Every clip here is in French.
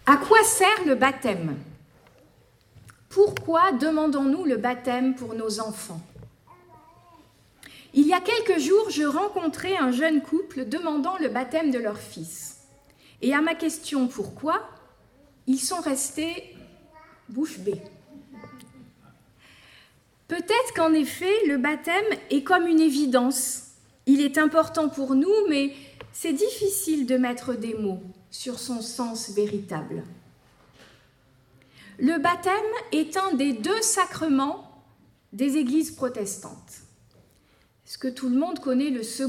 À quoi sert le baptême ? Pourquoi demandons-nous le baptême pour nos enfants ? Il y a quelques jours, je rencontrais un jeune couple demandant le baptême de leur fils. Et à ma question « Pourquoi ?», ils sont restés bouche bée. Peut-être qu'en effet, le baptême est comme une évidence. Il est important pour nous, mais c'est difficile de mettre des mots sur son sens véritable. Le baptême est un des 2 sacrements des églises protestantes. Est-ce que tout le monde connaît le second ?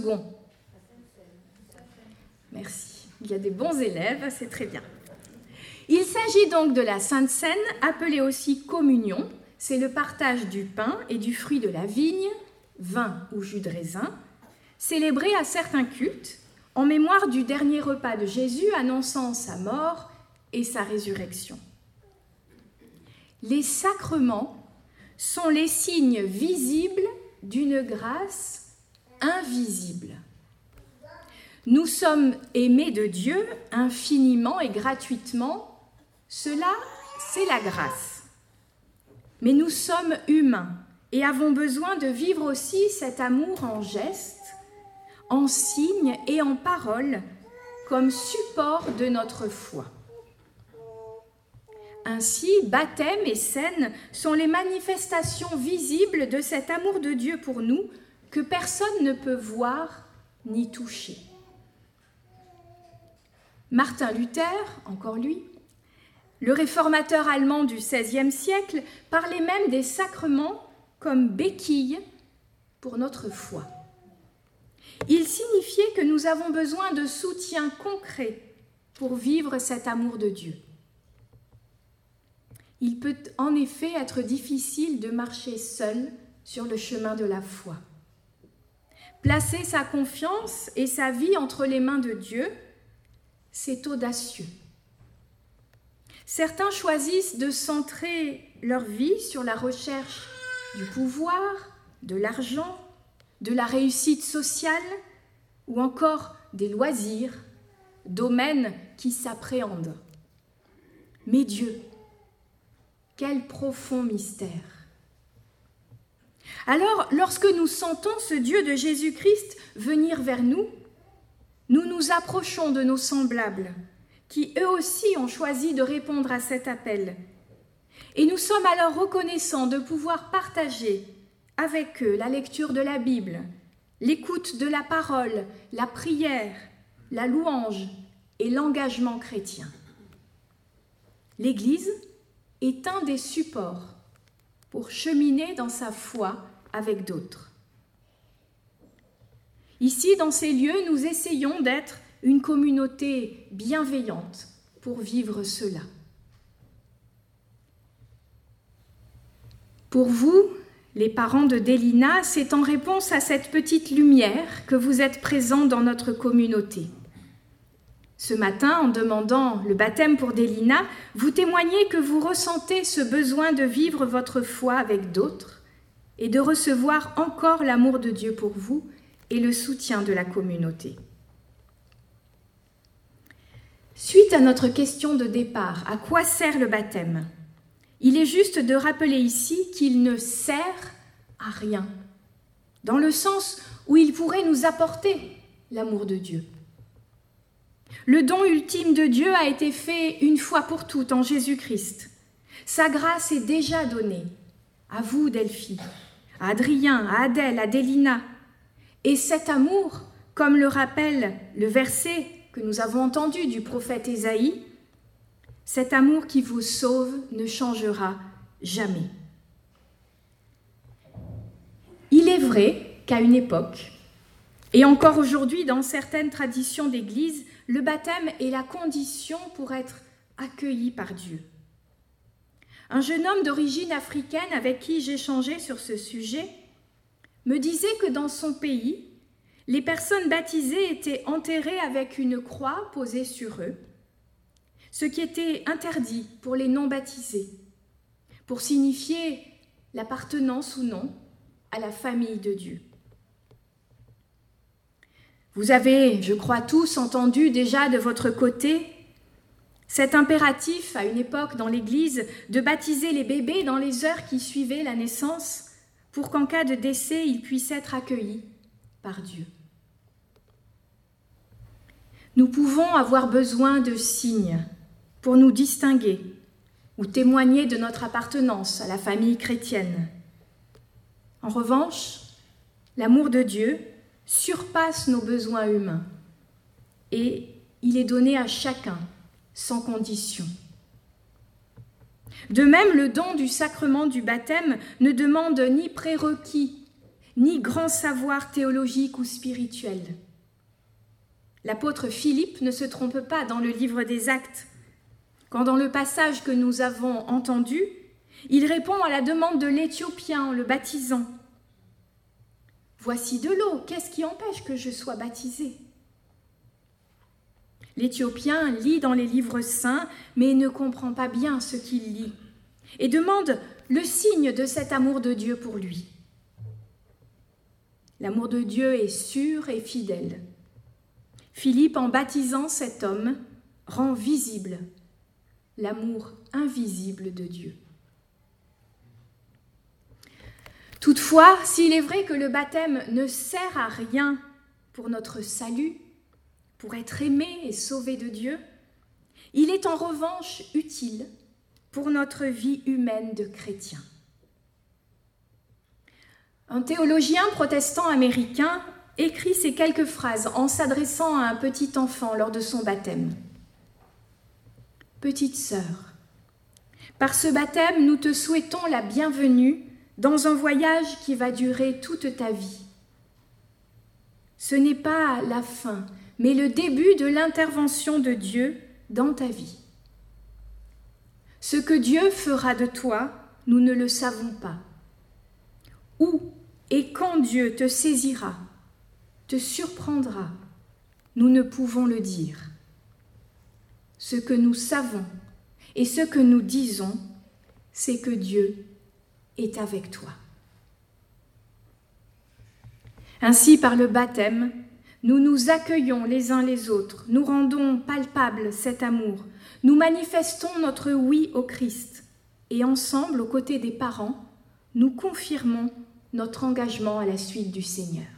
Merci. Il y a des bons élèves, c'est très bien. Il s'agit donc de la Sainte Seine, appelée aussi communion. C'est le partage du pain et du fruit de la vigne, vin ou jus de raisin, célébré à certains cultes, en mémoire du dernier repas de Jésus annonçant sa mort et sa résurrection. Les sacrements sont les signes visibles d'une grâce invisible. Nous sommes aimés de Dieu infiniment et gratuitement. Cela, c'est la grâce. Mais nous sommes humains et avons besoin de vivre aussi cet amour en gestes, en signes et en paroles, comme support de notre foi. Ainsi, baptême et scène sont les manifestations visibles de cet amour de Dieu pour nous que personne ne peut voir ni toucher. Martin Luther, encore lui, le réformateur allemand du XVIe siècle, parlait même des sacrements comme béquilles pour notre foi. Il signifiait que nous avons besoin de soutien concret pour vivre cet amour de Dieu. Il peut en effet être difficile de marcher seul sur le chemin de la foi. Placer sa confiance et sa vie entre les mains de Dieu, c'est audacieux. Certains choisissent de centrer leur vie sur la recherche du pouvoir, de l'argent, de la réussite sociale ou encore des loisirs, domaines qui s'appréhendent. Mais Dieu, quel profond mystère! Alors, lorsque nous sentons ce Dieu de Jésus-Christ venir vers nous, nous nous approchons de nos semblables, qui eux aussi ont choisi de répondre à cet appel. Et nous sommes alors reconnaissants de pouvoir partager avec eux la lecture de la Bible, l'écoute de la parole, la prière, la louange et l'engagement chrétien. L'Église est un des supports pour cheminer dans sa foi avec d'autres. Ici, dans ces lieux, nous essayons d'être une communauté bienveillante pour vivre cela. Pour vous, les parents de Délina, c'est en réponse à cette petite lumière que vous êtes présents dans notre communauté. Ce matin, en demandant le baptême pour Délina, vous témoignez que vous ressentez ce besoin de vivre votre foi avec d'autres et de recevoir encore l'amour de Dieu pour vous et le soutien de la communauté. Suite à notre question de départ, à quoi sert le baptême ? Il est juste de rappeler ici qu'il ne sert à rien, dans le sens où il pourrait nous apporter l'amour de Dieu. Le don ultime de Dieu a été fait une fois pour toutes en Jésus-Christ. Sa grâce est déjà donnée à vous, Delphi, à Adrien, à Adèle, à Délina. Et cet amour, comme le rappelle le verset que nous avons entendu du prophète Ésaïe, cet amour qui vous sauve ne changera jamais. Il est vrai qu'à une époque, et encore aujourd'hui dans certaines traditions d'Église, le baptême est la condition pour être accueilli par Dieu. Un jeune homme d'origine africaine avec qui j'échangeais sur ce sujet me disait que dans son pays, les personnes baptisées étaient enterrées avec une croix posée sur eux, ce qui était interdit pour les non-baptisés, pour signifier l'appartenance ou non à la famille de Dieu. Vous avez, je crois tous, entendu déjà de votre côté Cet impératif, à une époque dans l'Église, de baptiser les bébés dans les heures qui suivaient la naissance, pour qu'en cas de décès, ils puissent être accueillis par Dieu. Nous pouvons avoir besoin de signes pour nous distinguer ou témoigner de notre appartenance à la famille chrétienne. En revanche, l'amour de Dieu surpasse nos besoins humains et il est donné à chacun sans condition. De même, le don du sacrement du baptême ne demande ni prérequis, ni grand savoir théologique ou spirituel. L'apôtre Philippe ne se trompe pas dans le livre des Actes, quand dans le passage que nous avons entendu, il répond à la demande de l'Éthiopien en le baptisant. « Voici de l'eau, qu'est-ce qui empêche que je sois baptisé ?» L'Éthiopien lit dans les livres saints, mais ne comprend pas bien ce qu'il lit, et demande le signe de cet amour de Dieu pour lui. L'amour de Dieu est sûr et fidèle. Philippe, en baptisant cet homme, rend visible l'amour invisible de Dieu. Toutefois, s'il est vrai que le baptême ne sert à rien pour notre salut, pour être aimé et sauvé de Dieu, il est en revanche utile pour notre vie humaine de chrétien. Un théologien protestant américain écrit ces quelques phrases en s'adressant à un petit enfant lors de son baptême. « Petite sœur, par ce baptême, nous te souhaitons la bienvenue dans un voyage qui va durer toute ta vie. Ce n'est pas la fin, mais le début de l'intervention de Dieu dans ta vie. Ce que Dieu fera de toi, nous ne le savons pas. Où et quand Dieu te saisira, te surprendra, nous ne pouvons le dire. Ce que nous savons et ce que nous disons, c'est que Dieu est avec toi. » Ainsi, par le baptême, nous nous accueillons les uns les autres, nous rendons palpable cet amour, nous manifestons notre oui au Christ et ensemble, aux côtés des parents, nous confirmons notre engagement à la suite du Seigneur.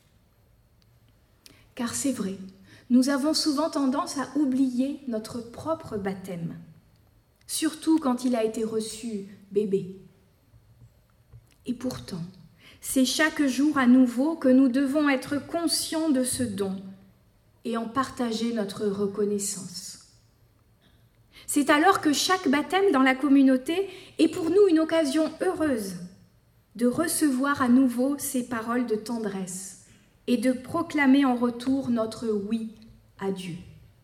Car c'est vrai, nous avons souvent tendance à oublier notre propre baptême, surtout quand il a été reçu bébé. Et pourtant, c'est chaque jour à nouveau que nous devons être conscients de ce don et en partager notre reconnaissance. C'est alors que chaque baptême dans la communauté est pour nous une occasion heureuse de recevoir à nouveau ces paroles de tendresse et de proclamer en retour notre oui à Dieu.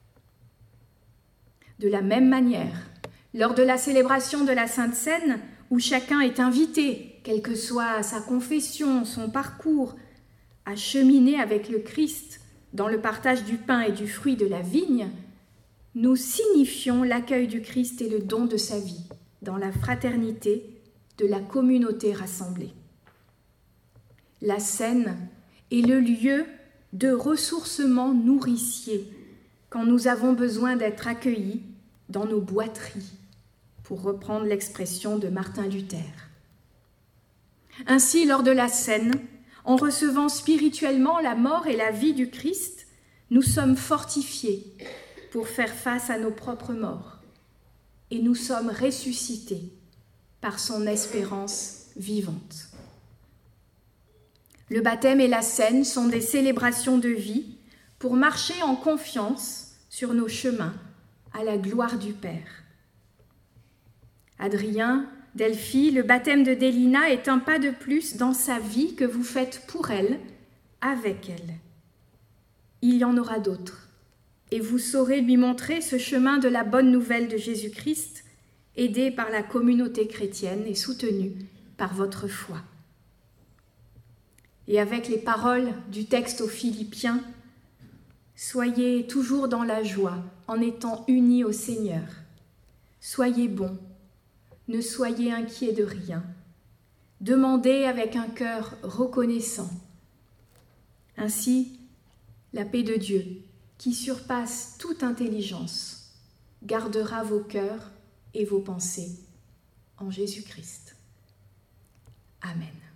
De la même manière, lors de la célébration de la Sainte Seine, où chacun est invité, quelle que soit sa confession, son parcours, à cheminer avec le Christ dans le partage du pain et du fruit de la vigne, nous signifions l'accueil du Christ et le don de sa vie dans la fraternité de la communauté rassemblée. La Seine est le lieu de ressourcement nourricier quand nous avons besoin d'être accueillis dans nos boiteries, pour reprendre l'expression de Martin Luther. Ainsi, lors de la Seine, en recevant spirituellement la mort et la vie du Christ, nous sommes fortifiés pour faire face à nos propres morts et nous sommes ressuscités par son espérance vivante. Le baptême et la Seine sont des célébrations de vie pour marcher en confiance sur nos chemins à la gloire du Père. Adrien, Delphi, le baptême de Délina est un pas de plus dans sa vie que vous faites pour elle, avec elle. Il y en aura d'autres, et vous saurez lui montrer ce chemin de la bonne nouvelle de Jésus-Christ, aidé par la communauté chrétienne et soutenu par votre foi. Et avec les paroles du texte aux Philippiens, soyez toujours dans la joie en étant unis au Seigneur. Soyez bons. Ne soyez inquiets de rien. Demandez avec un cœur reconnaissant. Ainsi, la paix de Dieu, qui surpasse toute intelligence, gardera vos cœurs et vos pensées en Jésus-Christ. Amen.